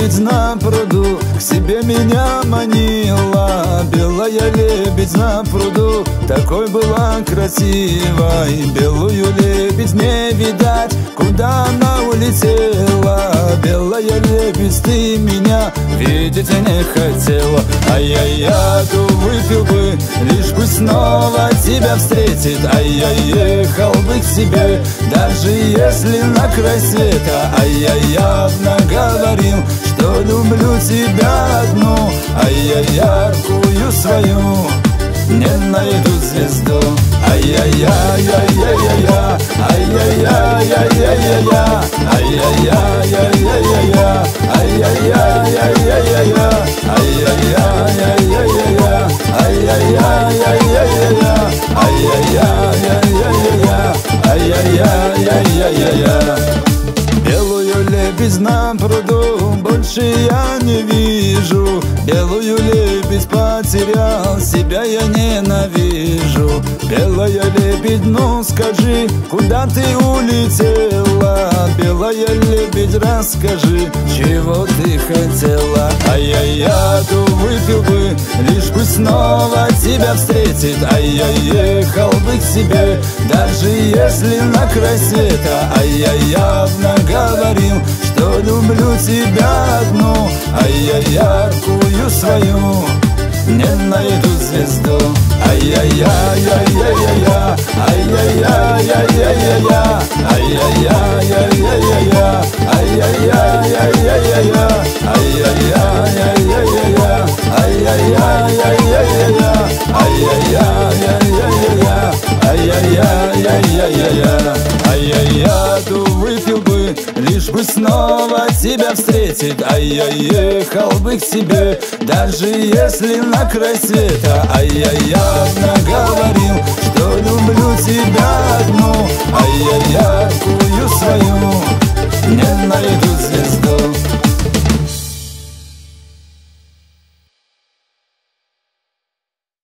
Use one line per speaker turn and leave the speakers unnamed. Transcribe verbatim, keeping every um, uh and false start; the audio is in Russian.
лебедь на пруду к себе меня манила. Белая лебедь на пруду такой была красивой. Белую лебедь не видать, куда она улетела. Белая лебедь, ты меня видеть не хотела. А я яду выпил бы, лишь бы снова тебя встретить. А я ехал бы к себе, даже если на край света. А я явно говорил, что люблю тебя одну. А я яркую свою не найду звезду. Ай-яй-яй-яй-яй-яй-я, ай-яй-яй-яй-яй-я, ай-яй-яй-яй-яй-я, ай-яй-яй-яй-яй-я, ай-яй-яй-яй-яй-я, ай-яй-яй-яй-яй-я, ай-яй-яй-яй-яй-я, ай-яй-яй-яй-яй-я. Белую лебедь на пруду больше я не вижу. Белую лебедь потерял, себя я ненавижу. Белая лебедь, ну скажи, куда ты улетела? Белая лебедь, расскажи, чего ты хотела? А я яду выпил бы, лишь бы снова тебя встретить. А я ехал бы к себе, даже если на край света. А я явно говорил, что люблю тебя одну. А я яркую свою не найду звезду. Ай-яй-яй-яй-яй-я, ай-яй-яй-яй-яй-я, ай-яй-яй-яй-яй-я, ай-яй-яй-яй-яй-я, ай-яй-яй-яй-яй-я, ай-яй-яй-яй-яй-я, ай-яй-яй-яй-яй-я, ай-яй-яй-яй-яй-я. А я яду выпил бы, лишь бы снова тебя встретить. А я ехал бы к тебе, даже если на край света. А я явно говорил, что люблю тебя одну. А я яркую свою не найду звезду.